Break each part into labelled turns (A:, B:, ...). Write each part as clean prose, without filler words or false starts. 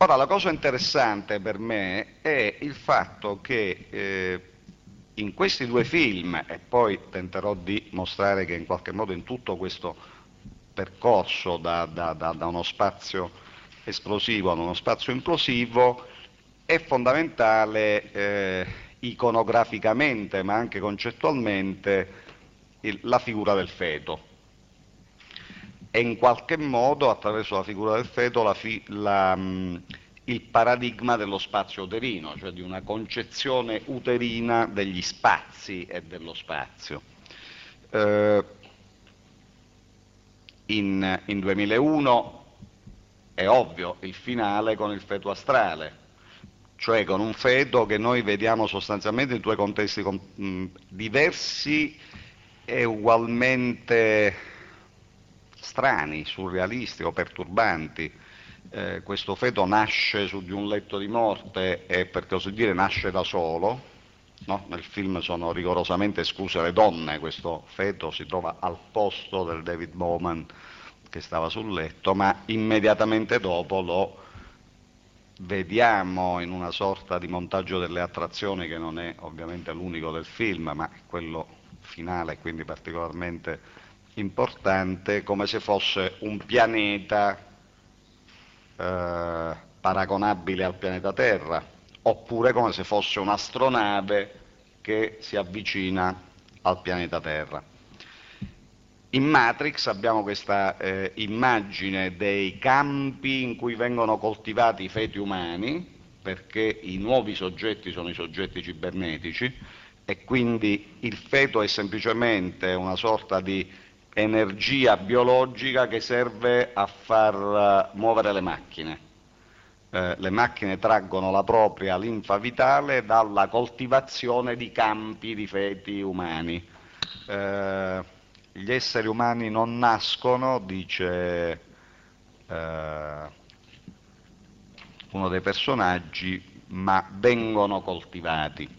A: Ora, la cosa interessante per me è il fatto che in questi due film, e poi tenterò di mostrare che in qualche modo in tutto questo percorso da uno spazio esplosivo ad uno spazio implosivo, è fondamentale iconograficamente, ma anche concettualmente, la figura del feto e in qualche modo attraverso la figura del feto il paradigma dello spazio uterino, cioè di una concezione uterina degli spazi e dello spazio. Eh, in 2001 è ovvio il finale con il feto astrale, cioè con un feto che noi vediamo sostanzialmente in due contesti diversi e ugualmente strani, surrealisti o perturbanti. Questo feto nasce su di un letto di morte e per così dire nasce da solo, no? Nel film sono rigorosamente escluse le donne, questo feto si trova al posto del David Bowman che stava sul letto, ma immediatamente dopo lo vediamo in una sorta di montaggio delle attrazioni che non è ovviamente l'unico del film, ma è quello finale, quindi particolarmente importante, come se fosse un pianeta paragonabile al pianeta Terra, oppure come se fosse un'astronave che si avvicina al pianeta Terra. In Matrix abbiamo questa immagine dei campi in cui vengono coltivati i feti umani, perché i nuovi soggetti sono i soggetti cibernetici e quindi il feto è semplicemente una sorta di energia biologica che serve a far muovere le macchine. Le macchine traggono la propria linfa vitale dalla coltivazione di campi di feti umani. Gli esseri umani non nascono, dice uno dei personaggi, ma vengono coltivati.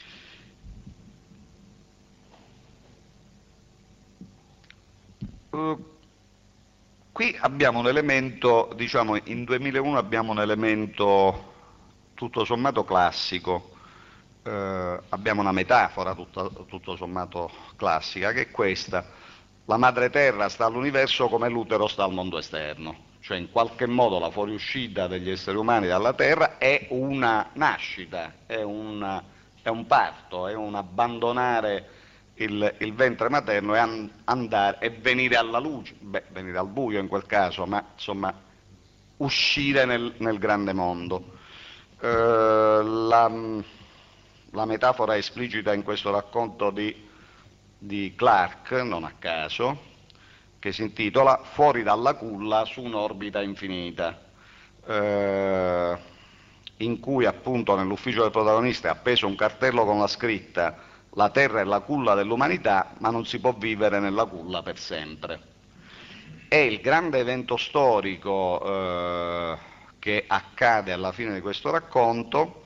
A: Qui abbiamo un elemento, diciamo, in 2001 abbiamo un elemento tutto sommato classico, abbiamo una metafora tutto sommato classica, che è questa: la madre terra sta all'universo come l'utero sta al mondo esterno, cioè in qualche modo la fuoriuscita degli esseri umani dalla terra è una nascita, è un parto, è un abbandonare il ventre materno e andare e venire alla luce, venire al buio in quel caso, ma insomma uscire nel grande mondo. La metafora esplicita in questo racconto di Clark, non a caso, che si intitola Fuori dalla culla su un'orbita infinita, in cui appunto nell'ufficio del protagonista è appeso un cartello con la scritta la terra è la culla dell'umanità, ma non si può vivere nella culla per sempre. È il grande evento storico che accade alla fine di questo racconto,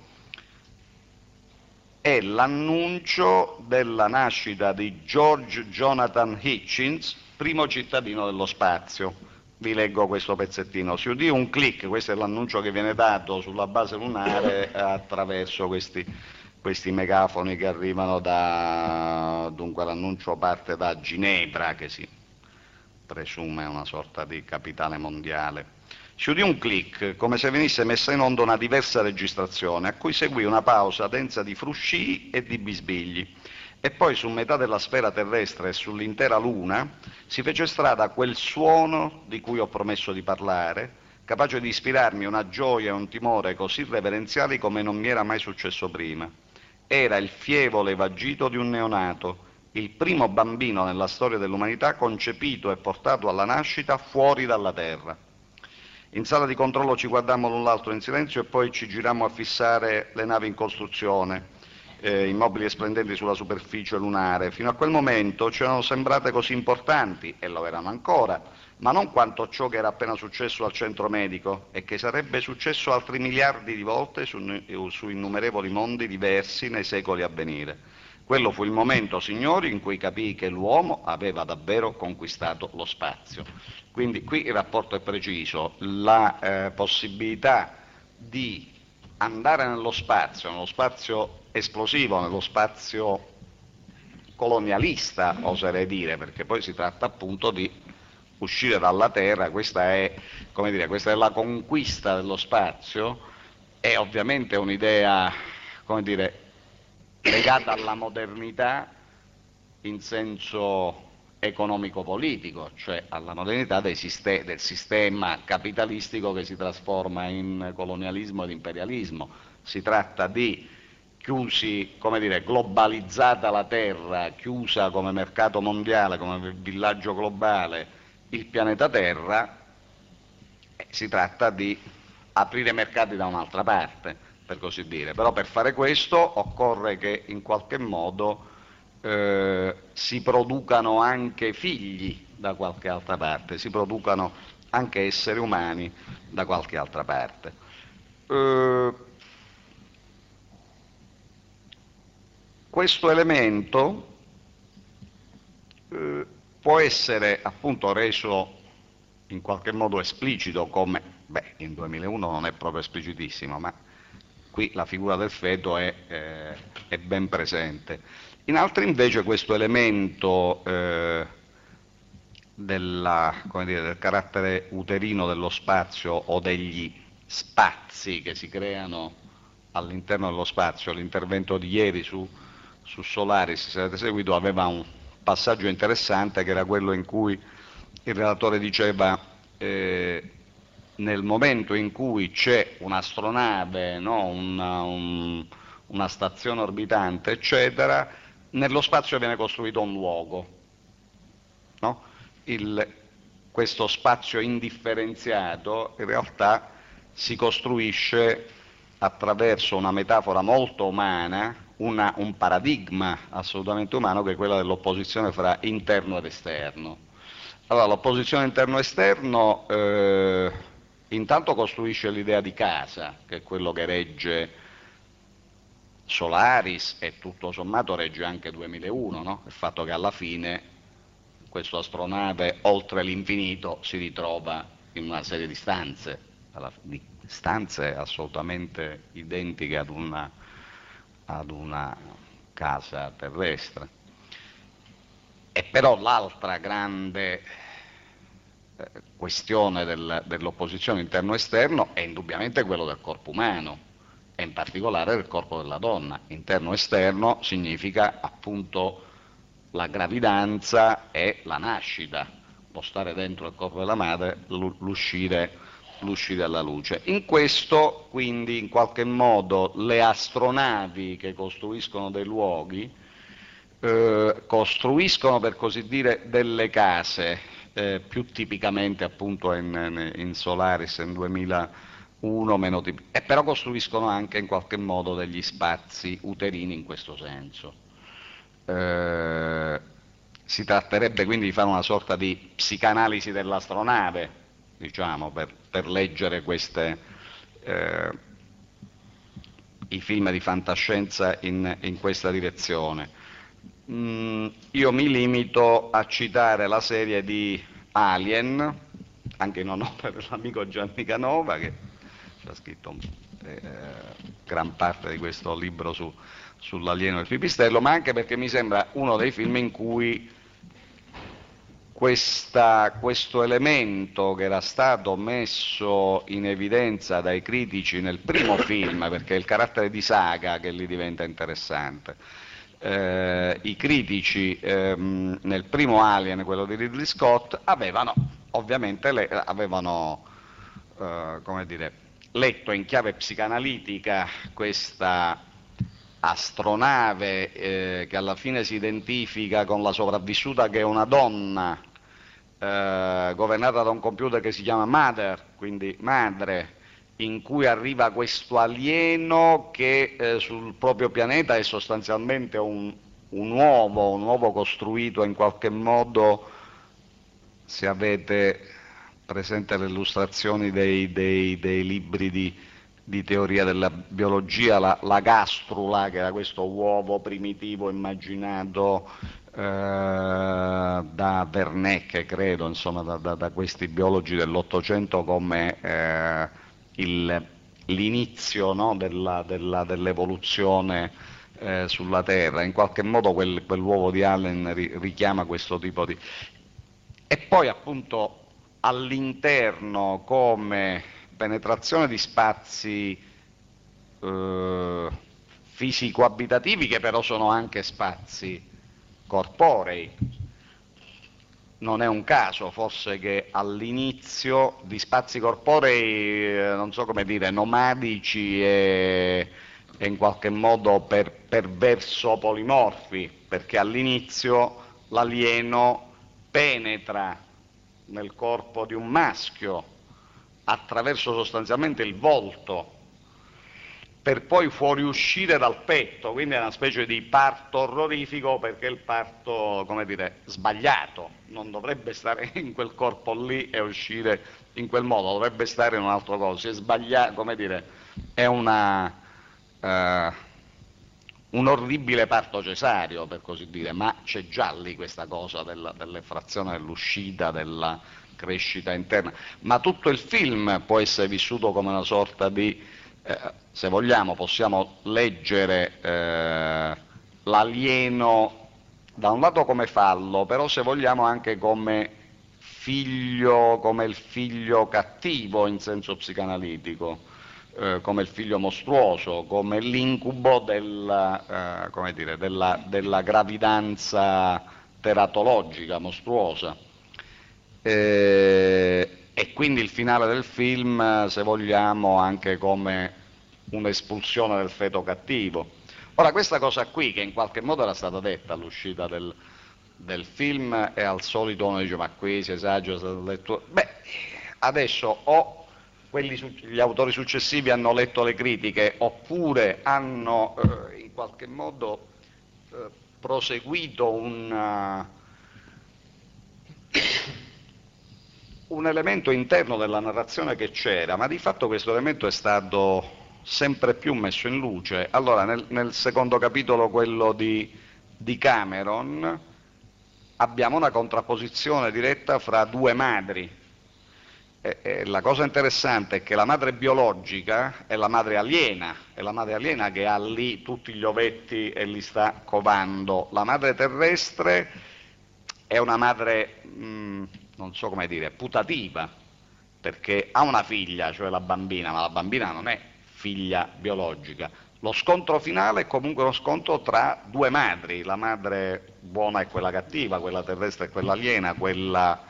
A: è l'annuncio della nascita di George Jonathan Hitchens, primo cittadino dello spazio. Vi leggo questo pezzettino. Si udì un click, questo è l'annuncio che viene dato sulla base lunare attraverso questi megafoni che arrivano dunque l'annuncio parte da Ginevra, che si presume una sorta di capitale mondiale. Si udì un click, come se venisse messa in onda una diversa registrazione, a cui seguì una pausa densa di fruscii e di bisbigli. E poi su metà della sfera terrestre e sull'intera Luna si fece strada quel suono di cui ho promesso di parlare, capace di ispirarmi una gioia e un timore così reverenziali come non mi era mai successo prima. Era il fievole vagito di un neonato, il primo bambino nella storia dell'umanità concepito e portato alla nascita fuori dalla Terra. In sala di controllo ci guardammo l'un l'altro in silenzio e poi ci girammo a fissare le navi in costruzione, immobili e splendenti sulla superficie lunare. Fino a quel momento ci erano sembrate così importanti, e lo erano ancora, ma non quanto ciò che era appena successo al centro medico e che sarebbe successo altri miliardi di volte su innumerevoli mondi diversi nei secoli a venire. Quello fu il momento, signori, in cui capii che l'uomo aveva davvero conquistato lo spazio. Quindi qui il rapporto è preciso, la possibilità di andare nello spazio esplosivo, nello spazio colonialista, oserei dire, perché poi si tratta appunto di uscire dalla Terra, questa è, come dire, questa è la conquista dello spazio, è ovviamente un'idea, come dire, legata alla modernità in senso economico-politico, cioè alla modernità del sistema capitalistico che si trasforma in colonialismo ed imperialismo. Si tratta di chiusi, come dire, globalizzata la terra, chiusa come mercato mondiale, come villaggio globale il pianeta Terra, si tratta di aprire mercati da un'altra parte, per così dire. Però per fare questo occorre che in qualche modo si producano anche figli da qualche altra parte, si producano anche esseri umani da qualche altra parte. Questo elemento può essere appunto reso in qualche modo esplicito come, beh, in 2001 non è proprio esplicitissimo, ma qui la figura del feto è ben presente. In altri invece questo elemento del carattere uterino dello spazio o degli spazi che si creano all'interno dello spazio, l'intervento di ieri su Solaris, se avete seguito, aveva un passaggio interessante che era quello in cui il relatore diceva nel momento in cui c'è un'astronave, no? Una stazione orbitante, eccetera, nello spazio viene costruito un luogo, no? Questo spazio indifferenziato in realtà si costruisce attraverso una metafora molto umana, un paradigma assolutamente umano che è quella dell'opposizione fra interno ed esterno. Allora, l'opposizione interno-esterno intanto costruisce l'idea di casa, che è quello che regge Solaris e tutto sommato regge anche 2001, no? Il fatto che alla fine questo astronave oltre l'infinito si ritrova in una serie di stanze assolutamente identiche ad una casa terrestre. E però l'altra grande questione dell'opposizione interno-esterno è indubbiamente quello del corpo umano, e in particolare del corpo della donna. Interno-esterno significa appunto la gravidanza e la nascita, lo stare dentro il corpo della madre, l'uscire alla luce. In questo, quindi, in qualche modo, le astronavi che costruiscono dei luoghi, costruiscono, per così dire, delle case, più tipicamente appunto in Solaris in 2001, meno e però costruiscono anche in qualche modo degli spazi uterini in questo senso. Si tratterebbe quindi di fare una sorta di psicanalisi dell'astronave, diciamo, per leggere i film di fantascienza in questa direzione. Io mi limito a citare la serie di Alien, anche in onore dell'amico Gianni Canova, che ci ha scritto gran parte di questo libro sull'alieno del pipistrello, ma anche perché mi sembra uno dei film in cui questo elemento che era stato messo in evidenza dai critici nel primo film, perché è il carattere di saga che lì diventa interessante. I critici nel primo Alien, quello di Ridley Scott, avevano come dire, letto in chiave psicanalitica questa astronave che alla fine si identifica con la sopravvissuta, che è una donna governata da un computer che si chiama Mother, quindi madre, in cui arriva questo alieno che sul proprio pianeta è sostanzialmente un uovo costruito in qualche modo, se avete presente le illustrazioni dei libri di teoria della biologia, la gastrula, che era questo uovo primitivo immaginato da Wernicke, credo, insomma, da questi biologi dell'Ottocento come l'inizio, no, dell'evoluzione sulla Terra. In qualche modo quell'uovo di Allen richiama questo tipo di... E poi appunto all'interno come penetrazione di spazi fisico-abitativi, che però sono anche spazi corporei. Non è un caso forse che all'inizio di spazi corporei, non so come dire, nomadici e in qualche modo perverso polimorfi, perché all'inizio l'alieno penetra nel corpo di un maschio attraverso sostanzialmente il volto, per poi fuoriuscire dal petto, quindi è una specie di parto orrorifico, perché è il parto, come dire, sbagliato, non dovrebbe stare in quel corpo lì e uscire in quel modo, dovrebbe stare in un altro coso, si è sbagliato, come dire, è un orribile parto cesareo, per così dire, ma c'è già lì questa cosa dell'effrazione, dell'uscita, della crescita interna, ma tutto il film può essere vissuto come una sorta di se vogliamo possiamo leggere l'alieno da un lato come fallo, però se vogliamo anche come figlio, come il figlio cattivo in senso psicanalitico, come il figlio mostruoso, come l'incubo come dire, della gravidanza teratologica mostruosa. E quindi il finale del film, se vogliamo, anche come un'espulsione del feto cattivo. Ora, questa cosa qui, che in qualche modo era stata detta all'uscita del film, e al solito uno dice, ma qui si esagera, beh, adesso o gli autori successivi hanno letto le critiche, oppure hanno in qualche modo proseguito un elemento interno della narrazione che c'era, ma di fatto questo elemento è stato sempre più messo in luce. Allora, nel secondo capitolo, quello di Cameron, abbiamo una contrapposizione diretta fra due madri. E la cosa interessante è che la madre biologica è la madre aliena, che ha lì tutti gli ovetti e li sta covando. La madre terrestre è una madre, non so come dire, putativa, perché ha una figlia, cioè la bambina, ma la bambina non è figlia biologica. Lo scontro finale è comunque uno scontro tra due madri, la madre buona e quella cattiva, quella terrestre e quella aliena, quella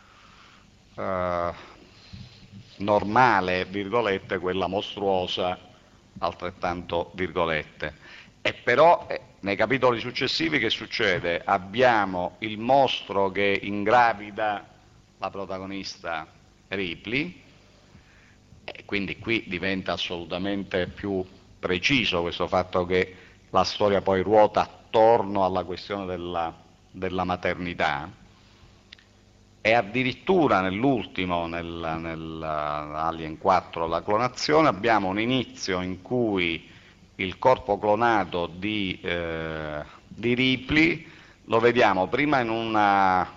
A: normale, virgolette, quella mostruosa, altrettanto, virgolette. E però nei capitoli successivi che succede? Abbiamo il mostro che ingravida la protagonista Ripley, e quindi qui diventa assolutamente più preciso questo fatto che la storia poi ruota attorno alla questione della maternità. E addirittura nell'ultimo, nell'Alien 4, la clonazione, abbiamo un inizio in cui il corpo clonato di Ripley lo vediamo prima in una...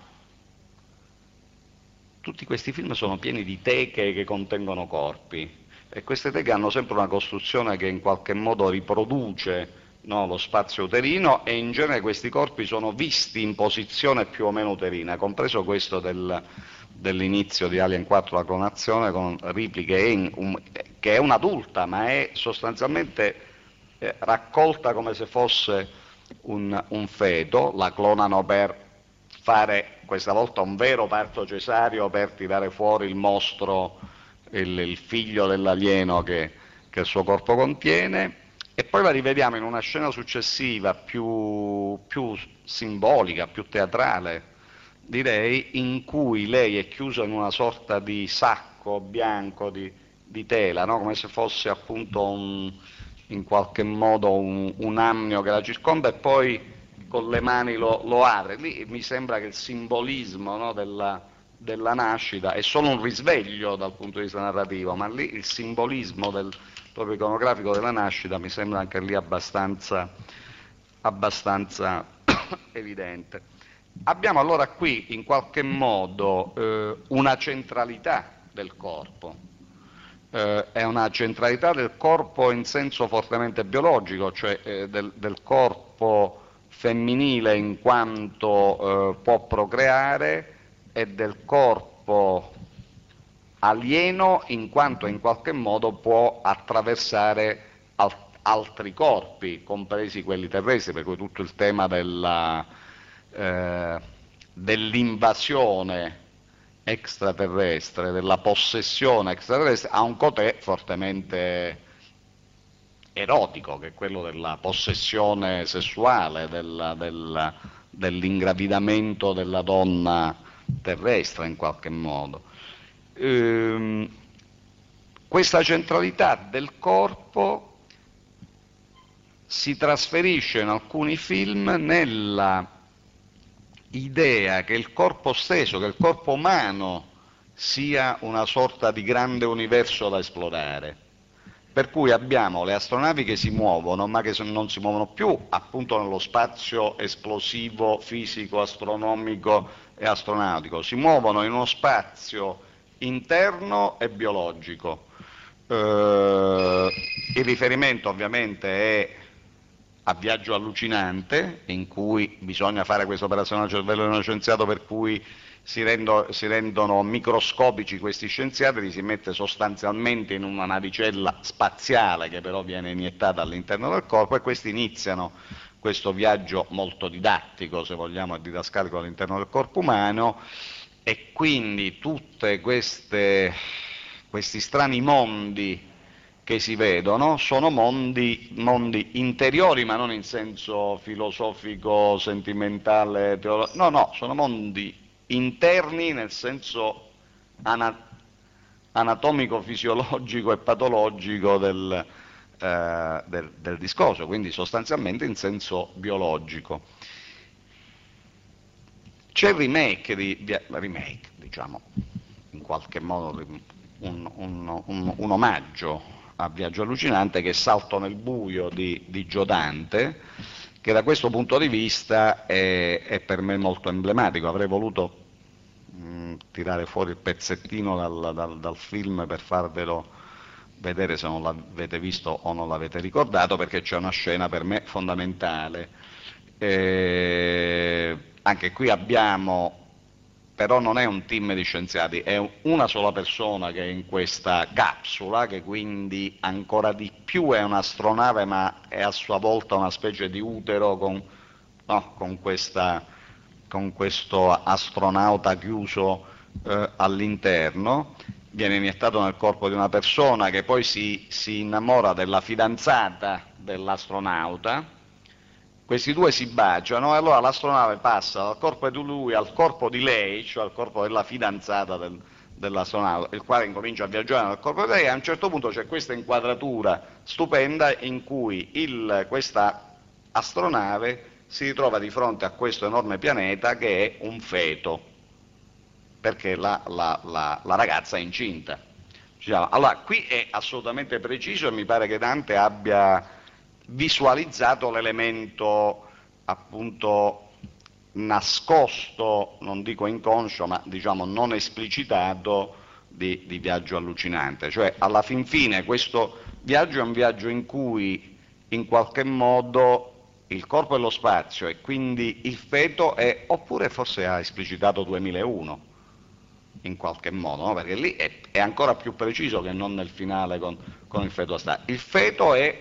A: Tutti questi film sono pieni di teche che contengono corpi, e queste teche hanno sempre una costruzione che in qualche modo riproduce, no, lo spazio uterino, e in genere questi corpi sono visti in posizione più o meno uterina, compreso questo dell'inizio di Alien 4, la clonazione, con Ripley che è un'adulta, ma è sostanzialmente raccolta come se fosse un feto. La clonano per fare questa volta un vero parto cesareo, per tirare fuori il mostro, il figlio dell'alieno che il suo corpo contiene. E poi la rivediamo in una scena successiva più simbolica, più teatrale, direi, in cui lei è chiusa in una sorta di sacco bianco di tela, no? Come se fosse appunto in qualche modo un amnio che la circonda, e poi con le mani lo apre. Lì mi sembra che il simbolismo, no, della nascita è solo un risveglio dal punto di vista narrativo, ma lì il simbolismo proprio iconografico della nascita mi sembra anche lì abbastanza evidente. Abbiamo allora qui in qualche modo una centralità del corpo, è una centralità del corpo in senso fortemente biologico, cioè del corpo femminile in quanto può procreare e del corpo alieno in quanto in qualche modo può attraversare altri corpi, compresi quelli terrestri, per cui tutto il tema eh, dell'invasione extraterrestre, della possessione extraterrestre, ha un cotè fortemente erotico, che è quello della possessione sessuale, dell'ingravidamento della donna terrestre in qualche modo. Ehm, Questa centralità del corpo si trasferisce in alcuni film nella idea che il corpo stesso, che il corpo umano sia una sorta di grande universo da esplorare. Per cui abbiamo le astronavi che si muovono, ma che non si muovono più appunto nello spazio esplosivo, fisico, astronomico e astronautico, si muovono in uno spazio interno e biologico. Il riferimento ovviamente è a Viaggio allucinante, in cui bisogna fare questa operazione al cervello di uno scienziato per cui si rendono microscopici questi scienziati, li si mette sostanzialmente in una navicella spaziale che però viene iniettata all'interno del corpo e questi iniziano questo viaggio molto didattico, se vogliamo, e didascalico all'interno del corpo umano e quindi tutte questi strani mondi che si vedono sono mondi interiori, ma non in senso filosofico, sentimentale, teologico, no, no, sono mondi interni nel senso anatomico, fisiologico e patologico del discorso, quindi sostanzialmente in senso biologico. C'è il remake, diciamo, in qualche modo un omaggio a Viaggio allucinante che è Salto nel buio di Joe Dante, che da questo punto di vista è per me molto emblematico. Avrei voluto tirare fuori il pezzettino dal film per farvelo vedere se non l'avete visto o non l'avete ricordato, perché c'è una scena per me fondamentale. Anche qui abbiamo, però non è un team di scienziati, è una sola persona che è in questa capsula, che quindi ancora di più è un'astronave, ma è a sua volta una specie di utero no, con questo astronauta chiuso all'interno, viene iniettato nel corpo di una persona che poi si innamora della fidanzata dell'astronauta, questi due si baciano e allora l'astronave passa dal corpo di lui al corpo di lei, cioè al corpo della fidanzata dell'astronauta, il quale incomincia a viaggiare nel corpo di lei e a un certo punto c'è questa inquadratura stupenda in cui questa astronave si ritrova di fronte a questo enorme pianeta che è un feto, perché la ragazza è incinta. Allora, qui è assolutamente preciso e mi pare che Dante abbia visualizzato l'elemento appunto nascosto, non dico inconscio, ma diciamo non esplicitato di Viaggio allucinante. Cioè, alla fin fine questo viaggio è un viaggio in cui in qualche modo il corpo è lo spazio e quindi il feto è, oppure forse ha esplicitato 2001 in qualche modo, no? Perché lì è ancora più preciso che non nel finale con il feto astale. Il feto è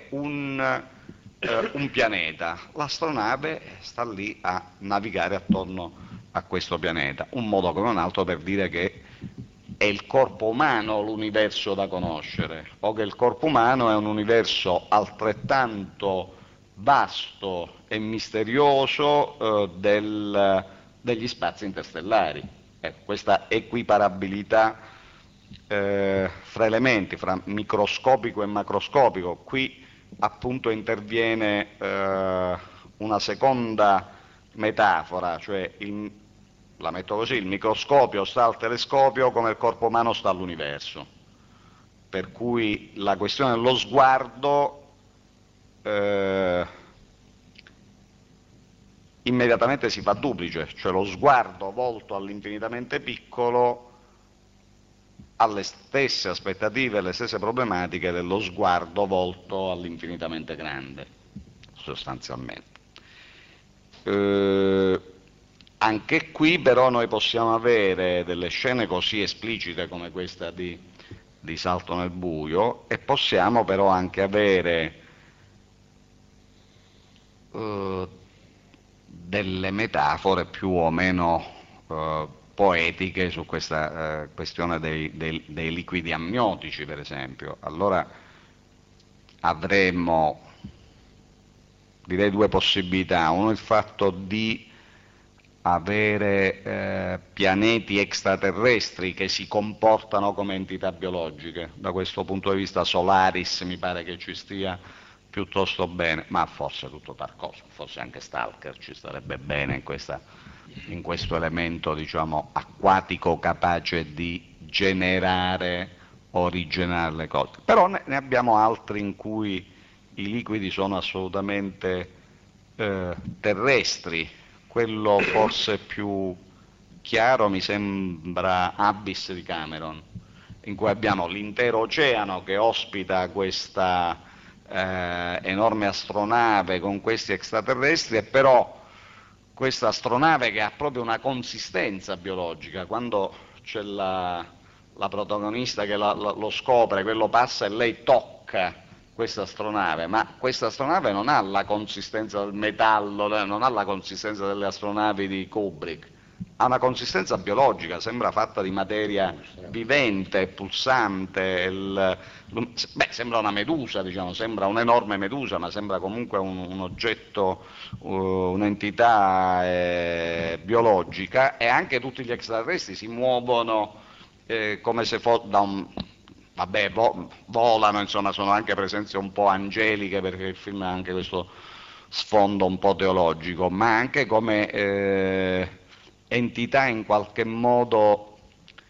A: un pianeta, l'astronave sta lì a navigare attorno a questo pianeta, un modo come un altro per dire che è il corpo umano l'universo da conoscere, o che il corpo umano è un universo altrettanto vasto e misterioso degli spazi interstellari. Questa equiparabilità fra elementi, fra microscopico e macroscopico, qui appunto interviene una seconda metafora, cioè la metto così, il microscopio sta al telescopio come il corpo umano sta all'universo, per cui la questione dello sguardo immediatamente si fa duplice, cioè lo sguardo volto all'infinitamente piccolo ha le stesse aspettative e le stesse problematiche dello sguardo volto all'infinitamente grande, sostanzialmente. Anche qui però noi possiamo avere delle scene così esplicite come questa di Salto nel buio, e possiamo però anche avere delle metafore più o meno poetiche su questa questione dei liquidi amniotici, per esempio. Allora avremmo, direi, due possibilità: uno, il fatto di avere pianeti extraterrestri che si comportano come entità biologiche. Da questo punto di vista Solaris mi pare che ci stia piuttosto bene, ma forse tutto Tarkovsky, forse anche Stalker ci starebbe bene in questo elemento, diciamo, acquatico, capace di generare, originare le cose. Però ne abbiamo altri in cui i liquidi sono assolutamente terrestri. Quello forse più chiaro mi sembra Abyss di Cameron, in cui abbiamo l'intero oceano che ospita questa enorme astronave con questi extraterrestri, e però questa astronave che ha proprio una consistenza biologica. Quando c'è la protagonista che lo scopre, quello passa e lei tocca questa astronave, ma questa astronave non ha la consistenza del metallo, non ha la consistenza delle astronavi di Kubrick, ha una consistenza biologica, sembra fatta di materia vivente, pulsante, sembra una medusa, diciamo, sembra un'enorme medusa, ma sembra comunque un oggetto, un'entità biologica, e anche tutti gli extraterrestri si muovono come se fosse da un... Vabbè, volano, insomma, sono anche presenze un po' angeliche, perché il film ha anche questo sfondo un po' teologico, ma anche come entità in qualche modo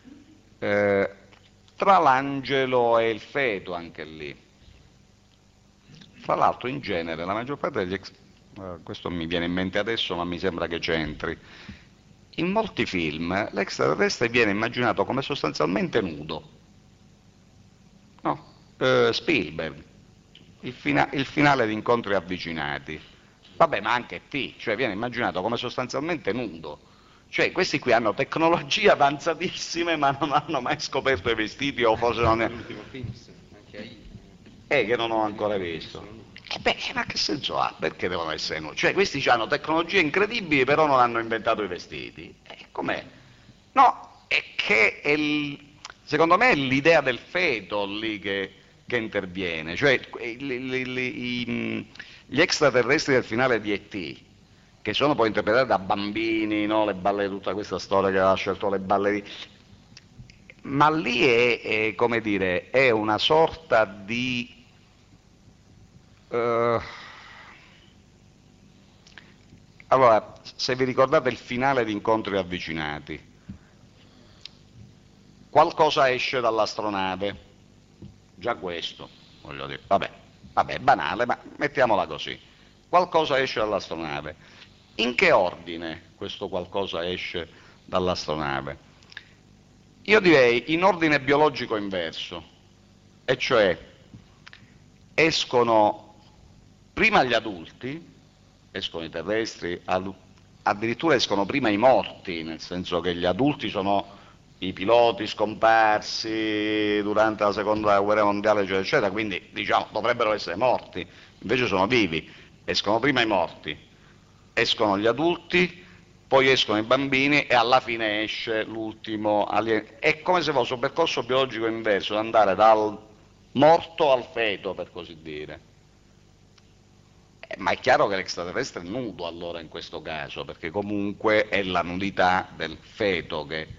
A: tra l'angelo e il feto, anche lì. Fra l'altro, in genere, la maggior parte degli questo mi viene in mente adesso, ma mi sembra che c'entri, in molti film l'extraterrestre viene immaginato come sostanzialmente nudo. No, Spielberg, il finale di Incontri avvicinati, vabbè, ma anche cioè viene immaginato come sostanzialmente nudo, cioè questi qui hanno tecnologie avanzatissime ma non hanno mai scoperto i vestiti, o forse non è...
B: L'ultimo film, anche
A: che non ho ancora visto. Ma che senso ha? Perché devono essere nudi? Cioè questi hanno tecnologie incredibili però non hanno inventato i vestiti. Com'è? No, è che secondo me è l'idea del feto lì che interviene, cioè gli extraterrestri del finale di E.T., che sono poi interpretati da bambini, no? Le ballerine, tutta questa storia che aveva scelto le ballerine, ma lì è, come dire, è una sorta di... allora, se vi ricordate il finale di Incontri avvicinati, qualcosa esce dall'astronave, già questo, voglio dire, vabbè, è banale, ma mettiamola così, qualcosa esce dall'astronave. In che ordine questo qualcosa esce dall'astronave? Io direi in ordine biologico inverso, e cioè escono prima gli adulti, escono i terrestri, addirittura escono prima i morti, nel senso che gli adulti sono i piloti scomparsi durante la seconda guerra mondiale, eccetera, eccetera, quindi diciamo dovrebbero essere morti, invece sono vivi. Escono prima i morti, escono gli adulti, poi escono i bambini e alla fine esce l'ultimo alieno. È come se fosse un percorso biologico inverso, da andare dal morto al feto, per così dire. Ma è chiaro che l'extraterrestre è nudo allora in questo caso, perché comunque è la nudità del feto che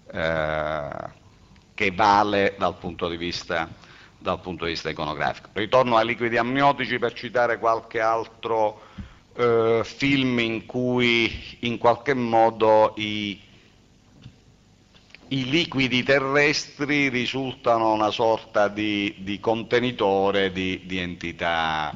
A: vale dal punto di vista iconografico. Ritorno ai liquidi amniotici per citare qualche altro film in cui in qualche modo i liquidi terrestri risultano una sorta di contenitore di entità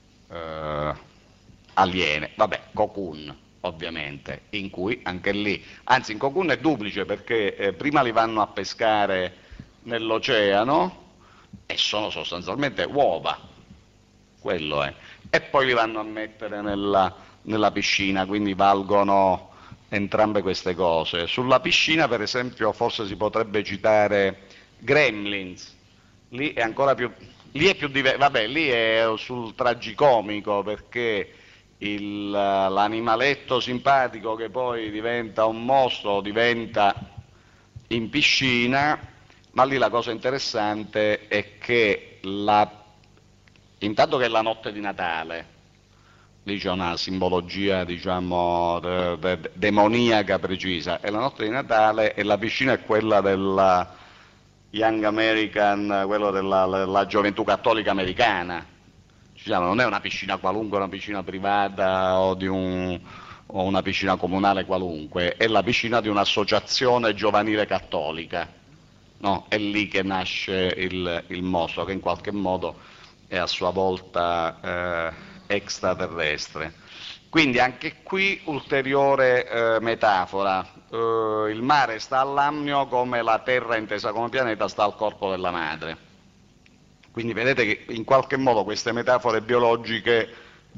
A: aliene. Vabbè, Cocoon, ovviamente, in cui anche lì, anzi in Cocoon è duplice, perché prima li vanno a pescare nell'oceano e sono sostanzialmente uova, quello è. E poi li vanno a mettere nella piscina, quindi valgono entrambe queste cose. Sulla piscina, per esempio, forse si potrebbe citare Gremlins, lì è ancora più, vabbè, lì è sul tragicomico perché l'animaletto simpatico che poi diventa un mostro, diventa in piscina, ma lì la cosa interessante è che intanto che è la notte di Natale, lì c'è una simbologia, diciamo, demoniaca precisa, è la notte di Natale e la piscina è quella della Young American, quello della gioventù cattolica americana. Diciamo, non è una piscina qualunque, una piscina privata o una piscina comunale qualunque, è la piscina di un'associazione giovanile cattolica. No, è lì che nasce il mostro, che in qualche modo è a sua volta extraterrestre. Quindi anche qui ulteriore metafora, il mare sta all'amnio come la Terra intesa come pianeta sta al corpo della madre. Quindi vedete che in qualche modo queste metafore biologiche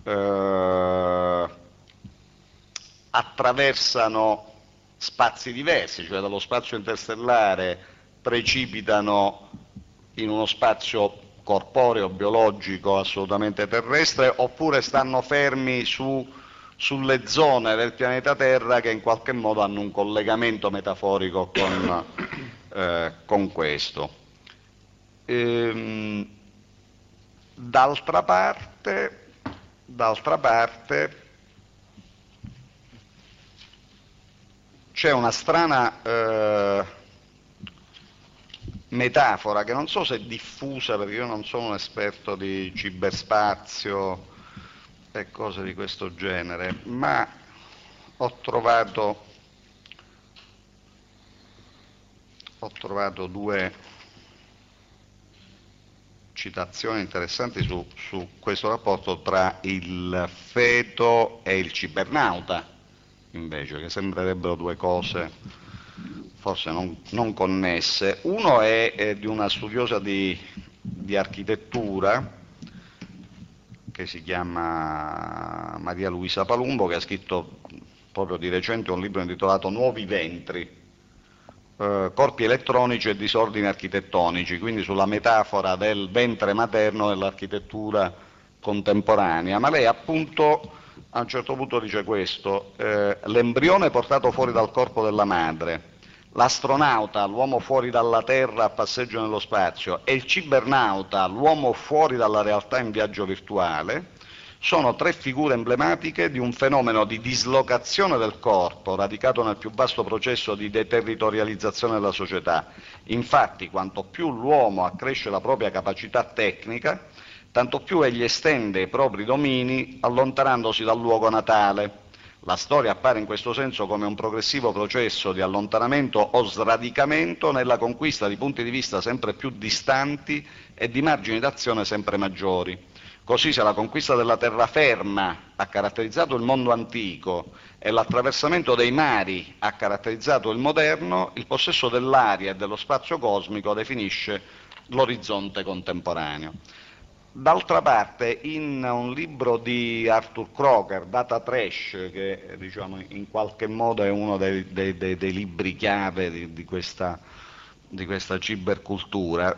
A: attraversano spazi diversi, cioè dallo spazio interstellare precipitano in uno spazio corporeo, biologico, assolutamente terrestre, oppure stanno fermi sulle zone del pianeta Terra che in qualche modo hanno un collegamento metaforico con questo. D'altra parte c'è una strana metafora che non so se è diffusa perché io non sono un esperto di ciberspazio e cose di questo genere, ma ho trovato due citazioni interessanti su questo rapporto tra il feto e il cibernauta, invece, che sembrerebbero due cose forse non connesse. Uno è di una studiosa di architettura che si chiama Maria Luisa Palumbo, che ha scritto proprio di recente un libro intitolato Nuovi Ventri, corpi elettronici e disordini architettonici, quindi sulla metafora del ventre materno nell'architettura contemporanea. Ma lei appunto a un certo punto dice questo, l'embrione portato fuori dal corpo della madre, l'astronauta, l'uomo fuori dalla Terra a passeggio nello spazio, e il cibernauta, l'uomo fuori dalla realtà in viaggio virtuale, sono tre figure emblematiche di un fenomeno di dislocazione del corpo radicato nel più vasto processo di deterritorializzazione della società. Infatti, quanto più l'uomo accresce la propria capacità tecnica, tanto più egli estende i propri domini allontanandosi dal luogo natale. La storia appare in questo senso come un progressivo processo di allontanamento o sradicamento nella conquista di punti di vista sempre più distanti e di margini d'azione sempre maggiori. Così, se la conquista della terraferma ha caratterizzato il mondo antico e l'attraversamento dei mari ha caratterizzato il moderno, il possesso dell'aria e dello spazio cosmico definisce l'orizzonte contemporaneo. D'altra parte, in un libro di Arthur Croker, Data Trash, che diciamo, in qualche modo è uno dei libri chiave di questa cibercultura,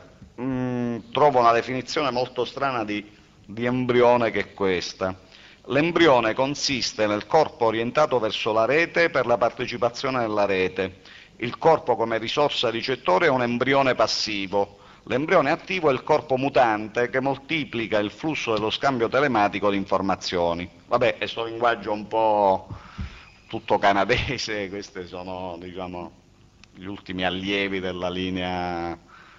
A: trovo una definizione molto strana di embrione, che è questa. L'embrione consiste nel corpo orientato verso la rete per la partecipazione nella rete. Il corpo come risorsa ricettore è un embrione passivo. L'embrione attivo è il corpo mutante che moltiplica il flusso dello scambio telematico di informazioni. Vabbè, è sto linguaggio un po' tutto canadese, questi sono, diciamo, gli ultimi allievi della linea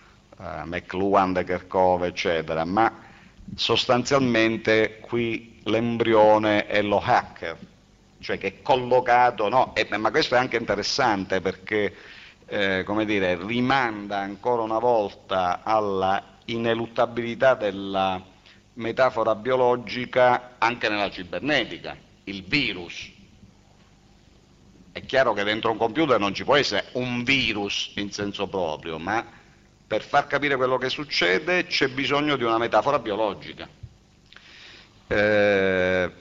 A: McLuhan, De Kerchove, eccetera, ma sostanzialmente qui l'embrione è lo hacker, cioè che è collocato, no? Ma questo è anche interessante perché come dire, rimanda ancora una volta alla ineluttabilità della metafora biologica anche nella cibernetica, il virus. È chiaro che dentro un computer non ci può essere un virus in senso proprio, ma per far capire quello che succede c'è bisogno di una metafora biologica, che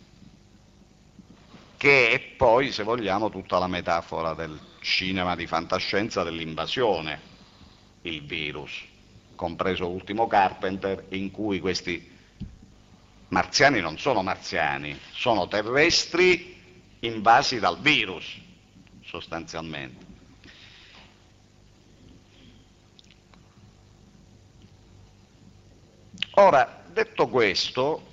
A: è poi, se vogliamo, tutta la metafora del cinema di fantascienza dell'invasione, il virus, compreso l'ultimo Carpenter, in cui questi marziani non sono marziani, sono terrestri invasi dal virus, sostanzialmente. Ora, detto questo,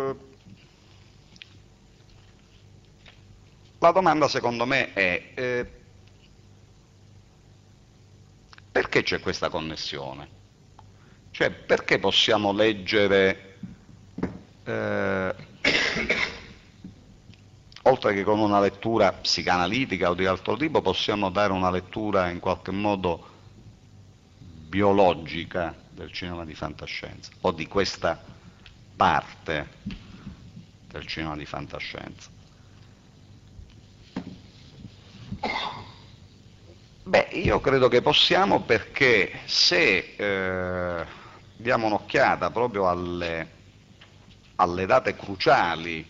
A: la domanda secondo me è perché c'è questa connessione? Cioè, perché possiamo leggere, oltre che con una lettura psicanalitica o di altro tipo, possiamo dare una lettura in qualche modo biologica del cinema di fantascienza, o di questa parte del cinema di fantascienza? Beh, io credo che possiamo, perché se diamo un'occhiata proprio alle date cruciali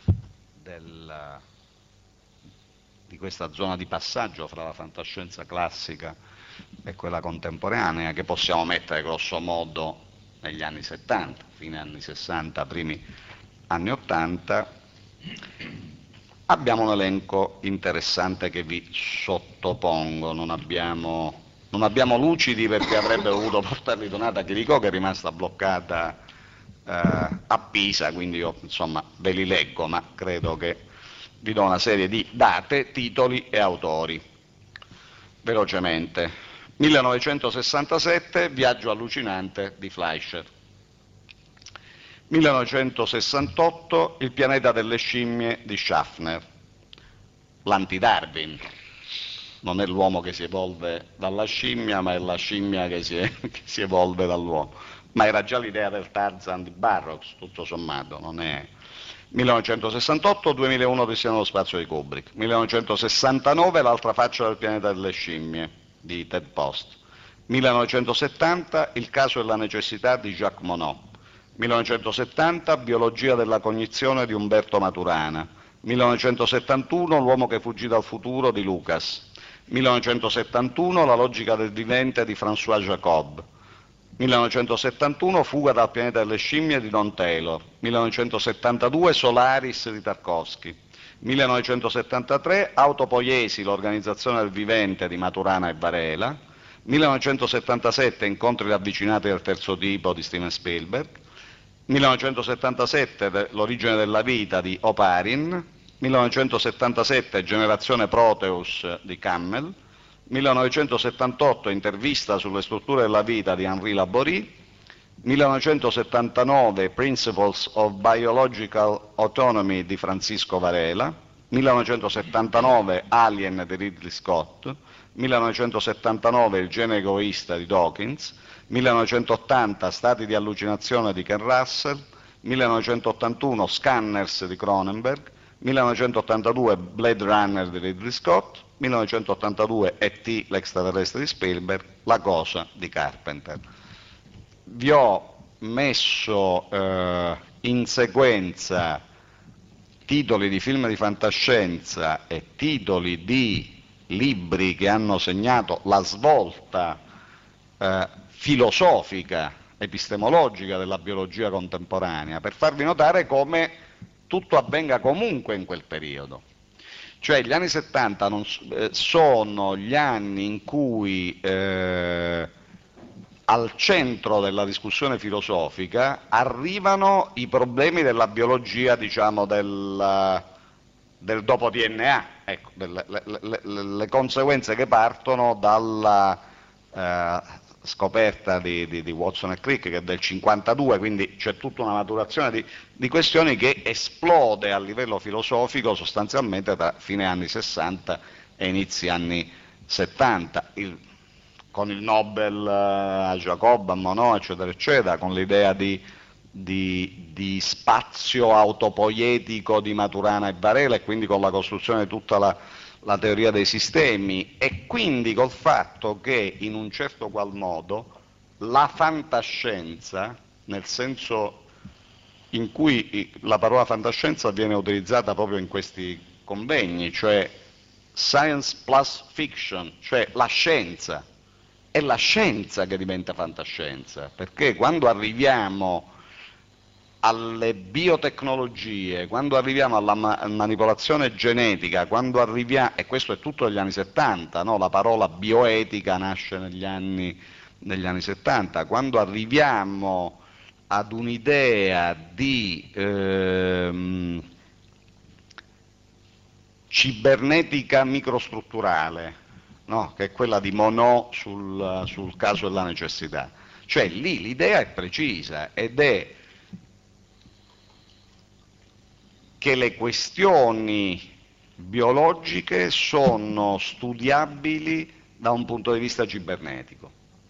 A: di questa zona di passaggio fra la fantascienza classica e quella contemporanea, che possiamo mettere grosso modo negli anni 70, fine anni 60, primi anni 80, abbiamo un elenco interessante che vi sottopongo. Non abbiamo Lucidi, perché avrebbe dovuto portarli Donata Chiricò, che è rimasta bloccata a Pisa, quindi io insomma ve li leggo, ma credo che vi do una serie di date, titoli e autori. Velocemente: 1967, Viaggio allucinante di Fleischer. 1968, Il pianeta delle scimmie di Schaffner. L'anti-Darwin, non è l'uomo che si evolve dalla scimmia, ma è la scimmia che si evolve dall'uomo. Ma era già l'idea del Tarzan di Burroughs, tutto sommato, non è... 1968, 2001, Odissea nello spazio di Kubrick. 1969, L'altra faccia del pianeta delle scimmie di Ted Post. 1970, Il caso e la necessità di Jacques Monod. 1970, Biologia della cognizione di Umberto Maturana. 1971, L'uomo che fuggì dal futuro di Lucas. 1971, La logica del vivente di François Jacob. 1971, Fuga dal pianeta delle scimmie di Don Taylor. 1972, Solaris di Tarkovsky. 1973, Autopoiesi, l'organizzazione del vivente di Maturana e Varela. 1977, Incontri ravvicinati del terzo tipo di Steven Spielberg. 1977, L'origine della vita di Oparin. 1977, Generazione Proteus di Cammell. 1978, Intervista sulle strutture della vita di Henri Laborie. 1979, Principles of Biological Autonomy di Francisco Varela. 1979, Alien di Ridley Scott. 1979, Il gene egoista di Dawkins. 1980, Stati di allucinazione di Ken Russell. 1981, Scanners di Cronenberg. 1982, Blade Runner di Ridley Scott. 1982, E.T., l'extraterrestre di Spielberg. La cosa di Carpenter. Vi ho messo in sequenza titoli di film di fantascienza e titoli di libri che hanno segnato la svolta filosofica, epistemologica della biologia contemporanea, per farvi notare come tutto avvenga comunque in quel periodo. Cioè gli anni 70 sono gli anni in cui al centro della discussione filosofica arrivano i problemi della biologia, diciamo, del dopo DNA, ecco, le conseguenze che partono dalla scoperta di Watson e Crick, che è del 52, quindi c'è tutta una maturazione di questioni che esplode a livello filosofico sostanzialmente tra fine anni 60 e inizi anni 70, con il Nobel a Jacob, a Monod, eccetera, eccetera, con l'idea di spazio autopoietico di Maturana e Varela, e quindi con la costruzione di tutta la teoria dei sistemi, e quindi col fatto che in un certo qual modo la fantascienza, nel senso in cui la parola fantascienza viene utilizzata proprio in questi convegni, cioè science plus fiction, cioè la scienza. È la scienza che diventa fantascienza, perché quando arriviamo alle biotecnologie, quando arriviamo alla manipolazione genetica, quando arriviamo, e questo è tutto negli anni 70, no? La parola bioetica nasce negli anni 70, quando arriviamo ad un'idea di cibernetica microstrutturale, no? Che è quella di Monod sul caso della necessità. Cioè lì l'idea è precisa ed è che le questioni biologiche sono studiabili da un punto di vista cibernetico.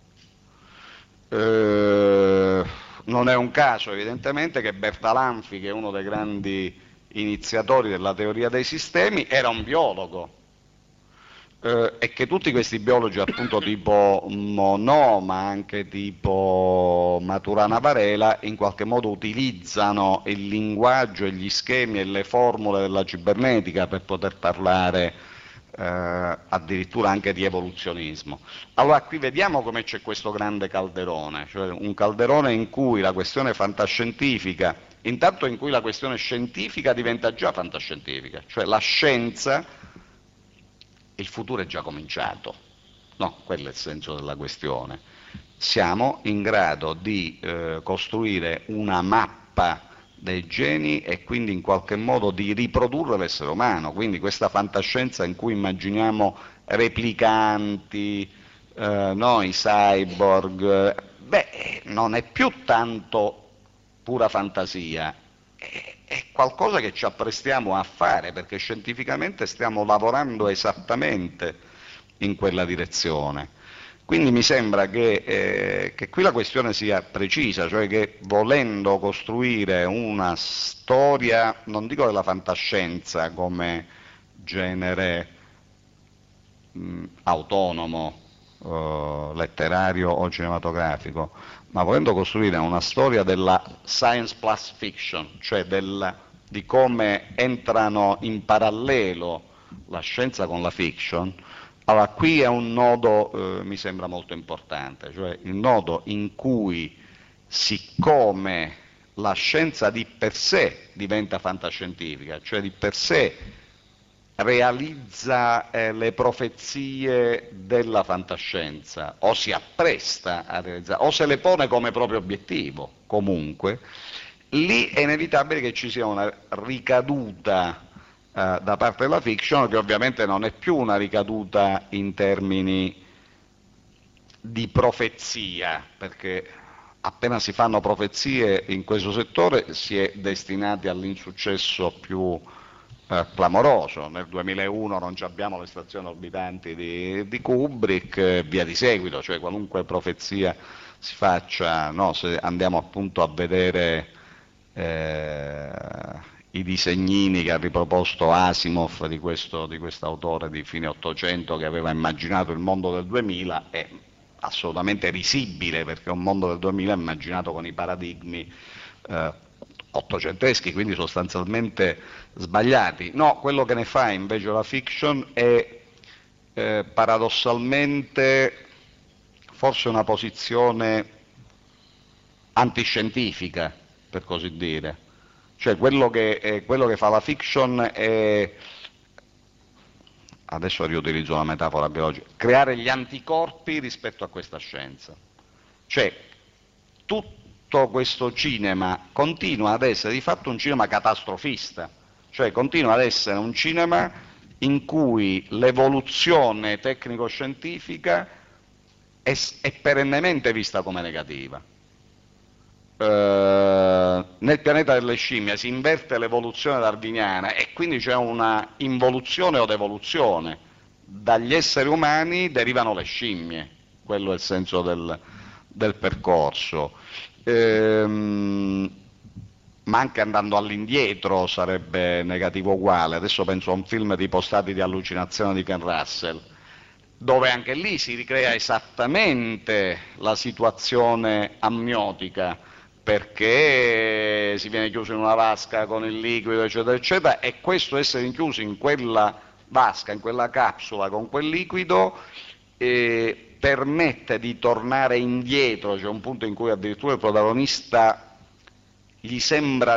A: Non è un caso evidentemente che Bertalanffy, che è uno dei grandi iniziatori della teoria dei sistemi, era un biologo, e che tutti questi biologi appunto tipo Monod, ma anche tipo Maturana Varela, in qualche modo utilizzano il linguaggio e gli schemi e le formule della cibernetica per poter parlare addirittura anche di evoluzionismo. Allora qui vediamo come c'è questo grande calderone, cioè un calderone in cui la questione fantascientifica, intanto in cui la questione scientifica diventa già fantascientifica, cioè la scienza, il futuro è già cominciato, no, quello è il senso della questione. Siamo in grado di costruire una mappa dei geni e quindi in qualche modo di riprodurre l'essere umano, quindi questa fantascienza in cui immaginiamo replicanti, noi cyborg, beh, non è più tanto pura fantasia, è qualcosa che ci apprestiamo a fare perché scientificamente stiamo lavorando esattamente in quella direzione. Quindi mi sembra che qui la questione sia precisa, cioè che volendo costruire una storia, non dico della fantascienza come genere autonomo, letterario o cinematografico, ma volendo costruire una storia della science plus fiction, cioè di come entrano in parallelo la scienza con la fiction. Allora, qui è un nodo, mi sembra molto importante, cioè il nodo in cui, siccome la scienza di per sé diventa fantascientifica, cioè di per sé realizza le profezie della fantascienza, o si appresta a realizzare, o se le pone come proprio obiettivo, comunque, lì è inevitabile che ci sia una ricaduta da parte della fiction, che ovviamente non è più una ricaduta in termini di profezia, perché appena si fanno profezie in questo settore si è destinati all'insuccesso più clamoroso. Nel 2001 non abbiamo le stazioni orbitanti di Kubrick, via di seguito, cioè qualunque profezia si faccia, no, se andiamo appunto a vedere i disegnini che ha riproposto Asimov di questo autore di fine Ottocento che aveva immaginato il mondo del 2000, è assolutamente risibile perché un mondo del 2000 è immaginato con i paradigmi ottocenteschi, quindi sostanzialmente sbagliati. No, quello che ne fa invece la fiction è paradossalmente forse una posizione antiscientifica, per così dire. Cioè quello che fa la fiction è, adesso riutilizzo una metafora biologica, creare gli anticorpi rispetto a questa scienza. Cioè tutto questo cinema continua ad essere di fatto un cinema catastrofista, cioè continua ad essere un cinema in cui l'evoluzione tecnico-scientifica è perennemente vista come negativa. Nel pianeta delle scimmie si inverte l'evoluzione darwiniana e quindi c'è una involuzione o devoluzione. Dagli esseri umani derivano le scimmie, quello è il senso del percorso. Ma anche andando all'indietro sarebbe negativo uguale. Adesso penso a un film tipo Stati di allucinazione di Ken Russell. dove anche lì si ricrea esattamente la situazione amniotica, perché si viene chiuso in una vasca con il liquido, eccetera, eccetera, e questo essere rinchiuso in quella vasca, in quella capsula con quel liquido, permette di tornare indietro. C'è un punto in cui addirittura il protagonista gli sembra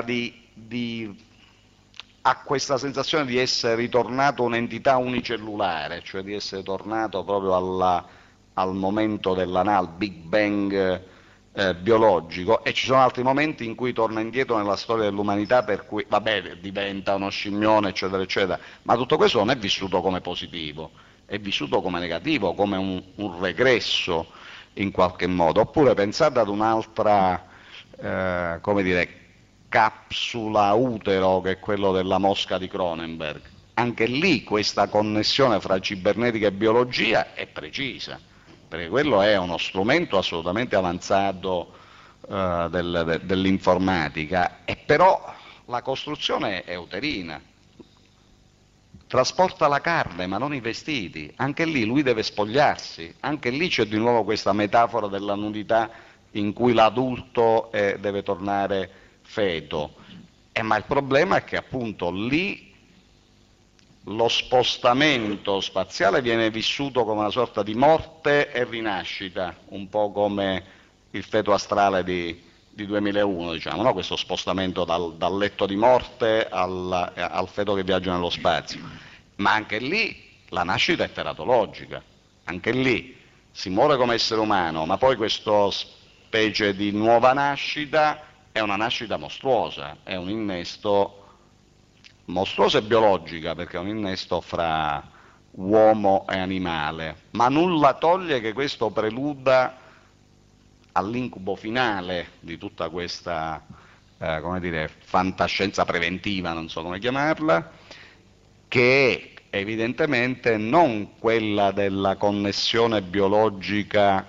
A: ha questa sensazione di essere ritornato un'entità unicellulare, cioè di essere tornato proprio al momento al Big Bang biologico, e ci sono altri momenti in cui torna indietro nella storia dell'umanità, per cui, vabbè, diventa uno scimmione, eccetera, eccetera, ma tutto questo non è vissuto come positivo, è vissuto come negativo, come un regresso in qualche modo. Oppure pensate ad un'altra, come dire, capsula utero, che è quello della mosca di Cronenberg. Anche lì questa connessione fra cibernetica e biologia è precisa, perché quello è uno strumento assolutamente avanzato dell'informatica, e però la costruzione è uterina. Trasporta la carne ma non i vestiti, anche lì lui deve spogliarsi, anche lì c'è di nuovo questa metafora della nudità in cui l'adulto deve tornare feto. Ma il problema è che appunto lì lo spostamento spaziale viene vissuto come una sorta di morte e rinascita, un po' come il feto astrale di 2001, diciamo, no? Questo spostamento dal letto di morte al feto che viaggia nello spazio. Ma anche lì la nascita è teratologica, anche lì si muore come essere umano, ma poi questa specie di nuova nascita è una nascita mostruosa, è un innesto mostruosa e biologica, perché è un innesto fra uomo e animale, ma nulla toglie che questo preluda all'incubo finale di tutta questa, come dire, fantascienza preventiva, non so come chiamarla, che è evidentemente non quella della connessione biologica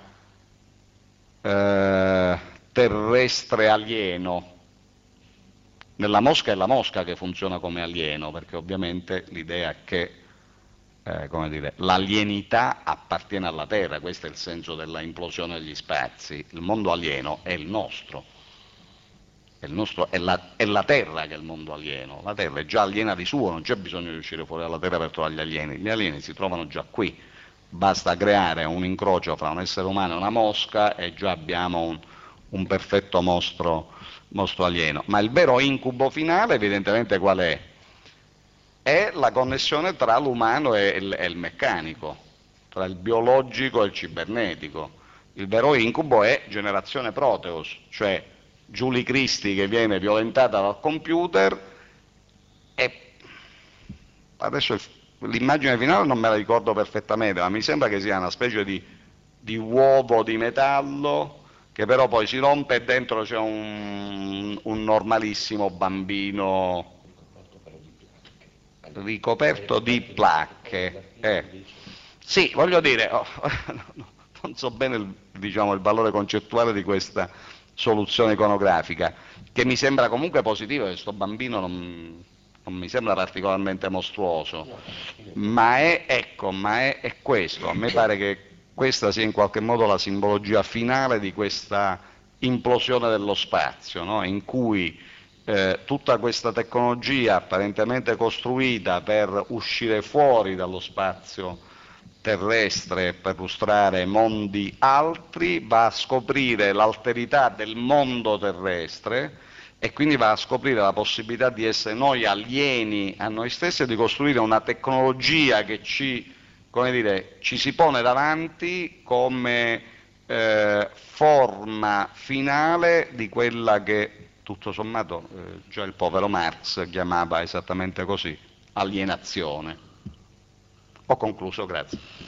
A: terrestre alieno. Nella mosca è la mosca che funziona come alieno, perché ovviamente l'idea è che come dire, l'alienità appartiene alla Terra, questo è il senso della implosione degli spazi. Il mondo alieno è il nostro, è la Terra che è il mondo alieno. La Terra è già aliena di suo, non c'è bisogno di uscire fuori dalla Terra per trovare gli alieni si trovano già qui, basta creare un incrocio fra un essere umano e una mosca e già abbiamo un perfetto mostro alieno. Ma il vero incubo finale evidentemente qual è? È la connessione tra l'umano e il meccanico, tra il biologico e il cibernetico. Il vero incubo è Generazione Proteus, cioè Julie Christie che viene violentata dal computer, e adesso l'immagine finale non me la ricordo perfettamente, ma mi sembra che sia una specie di uovo di metallo che però poi si rompe e dentro c'è un normalissimo bambino ricoperto di placche. Sì, voglio dire, non so bene diciamo, il valore concettuale di questa soluzione iconografica, che mi sembra comunque positiva, che questo bambino non mi sembra particolarmente mostruoso, ma è questo. A me pare che questa sia in qualche modo la simbologia finale di questa implosione dello spazio, no? In cui tutta questa tecnologia apparentemente costruita per uscire fuori dallo spazio terrestre e perlustrare mondi altri va a scoprire l'alterità del mondo terrestre, e quindi va a scoprire la possibilità di essere noi alieni a noi stessi e di costruire una tecnologia che come dire, ci si pone davanti come forma finale di quella che tutto sommato già il povero Marx chiamava esattamente così, alienazione. Ho concluso, grazie.